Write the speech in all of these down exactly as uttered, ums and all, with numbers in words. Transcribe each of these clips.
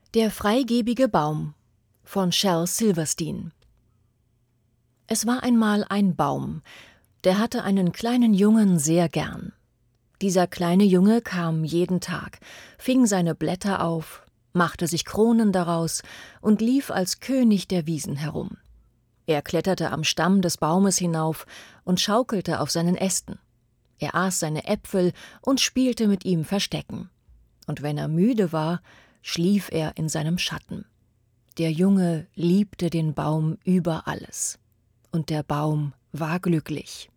Der freigebige Baum von Shel Silverstein. Es war einmal ein Baum, der hatte einen kleinen Jungen sehr gern. Dieser kleine Junge kam jeden Tag, fing seine Blätter auf, machte sich Kronen daraus und lief als König der Wiesen herum. Er kletterte am Stamm des Baumes hinauf und schaukelte auf seinen Ästen. Er aß seine Äpfel und spielte mit ihm Verstecken. Und wenn er müde war, schlief er in seinem Schatten. Der Junge liebte den Baum über alles. Und der Baum war glücklich.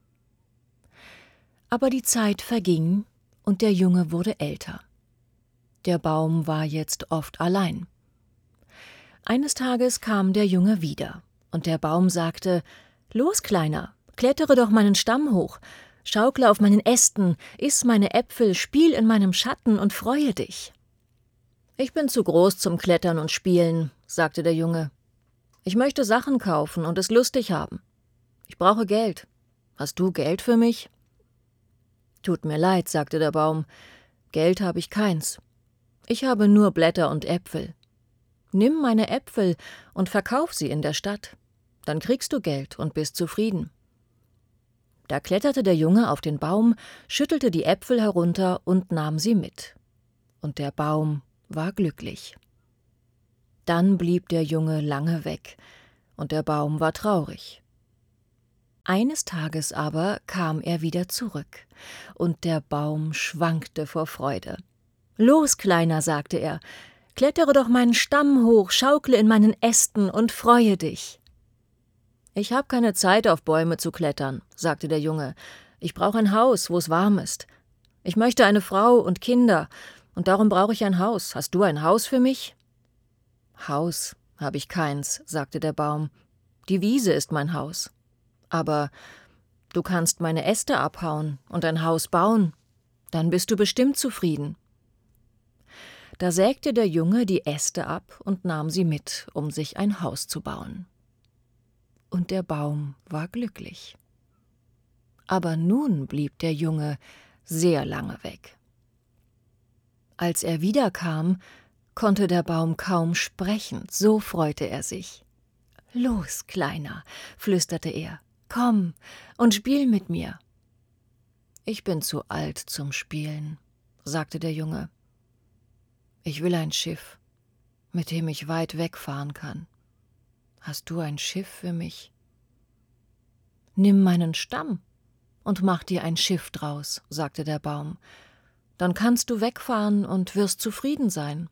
Aber die Zeit verging und der Junge wurde älter. Der Baum war jetzt oft allein. Eines Tages kam der Junge wieder, und der Baum sagte: »Los, Kleiner, klettere doch meinen Stamm hoch, schaukle auf meinen Ästen, iss meine Äpfel, spiel in meinem Schatten und freue dich.« »Ich bin zu groß zum Klettern und Spielen«, sagte der Junge. »Ich möchte Sachen kaufen und es lustig haben. Ich brauche Geld. Hast du Geld für mich?« »Tut mir leid«, sagte der Baum, »Geld habe ich keins. Ich habe nur Blätter und Äpfel. Nimm meine Äpfel und verkauf sie in der Stadt. Dann kriegst du Geld und bist zufrieden.« Da kletterte der Junge auf den Baum, schüttelte die Äpfel herunter und nahm sie mit. Und der Baum war glücklich. Dann blieb der Junge lange weg, und der Baum war traurig. Eines Tages aber kam er wieder zurück, und der Baum schwankte vor Freude. »Los, Kleiner«, sagte er, »klettere doch meinen Stamm hoch, schaukle in meinen Ästen und freue dich.« »Ich habe keine Zeit, auf Bäume zu klettern«, sagte der Junge. »Ich brauche ein Haus, wo es warm ist. Ich möchte eine Frau und Kinder, und darum brauche ich ein Haus. Hast du ein Haus für mich?« »Haus habe ich keins«, sagte der Baum. »Die Wiese ist mein Haus. Aber du kannst meine Äste abhauen und ein Haus bauen. Dann bist du bestimmt zufrieden.« Da sägte der Junge die Äste ab und nahm sie mit, um sich ein Haus zu bauen. Und der Baum war glücklich. Aber nun blieb der Junge sehr lange weg. Als er wiederkam, konnte der Baum kaum sprechen, so freute er sich. »Los, Kleiner«, flüsterte er, »komm und spiel mit mir.« »Ich bin zu alt zum Spielen«, sagte der Junge. »Ich will ein Schiff, mit dem ich weit wegfahren kann. Hast du ein Schiff für mich?« »Nimm meinen Stamm und mach dir ein Schiff draus«, sagte der Baum. »Dann kannst du wegfahren und wirst zufrieden sein.«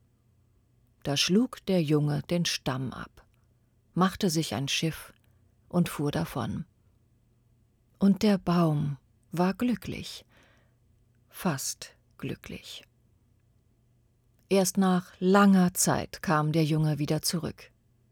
Da schlug der Junge den Stamm ab, machte sich ein Schiff und fuhr davon. Und der Baum war glücklich, fast glücklich. Erst nach langer Zeit kam der Junge wieder zurück.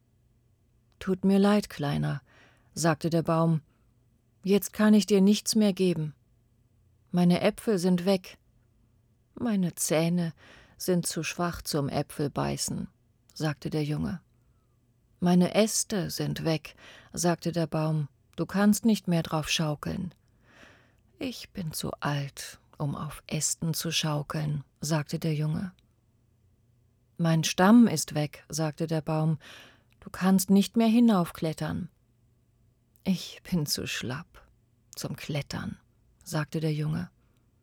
»Tut mir leid, Kleiner«, sagte der Baum, »jetzt kann ich dir nichts mehr geben. Meine Äpfel sind weg. Meine Zähne sind zu schwach zum Äpfelbeißen«, sagte der Junge. »Meine Äste sind weg«, sagte der Baum, »du kannst nicht mehr drauf schaukeln.« »Ich bin zu alt, um auf Ästen zu schaukeln«, sagte der Junge. »Mein Stamm ist weg«, sagte der Baum, »du kannst nicht mehr hinaufklettern.« »Ich bin zu schlapp zum Klettern«, sagte der Junge.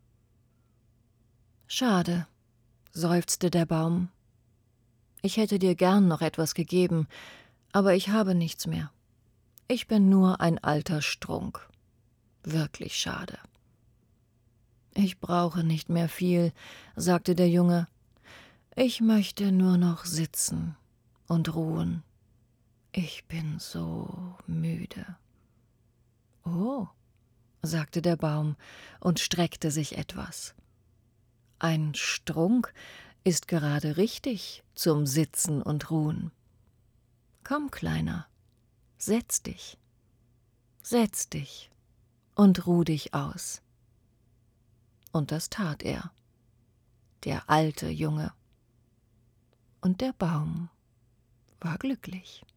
»Schade«, seufzte der Baum. »Ich hätte dir gern noch etwas gegeben, aber ich habe nichts mehr. Ich bin nur ein alter Strunk. Wirklich schade.« »Ich brauche nicht mehr viel«, sagte der Junge. »Ich möchte nur noch sitzen und ruhen. Ich bin so müde.« »Oh«, sagte der Baum und streckte sich etwas. »Ein Strunk ist gerade richtig zum Sitzen und Ruhen. Komm, Kleiner, setz dich, setz dich und ruh dich aus.« Und das tat er, der alte Junge. Und der Baum war glücklich.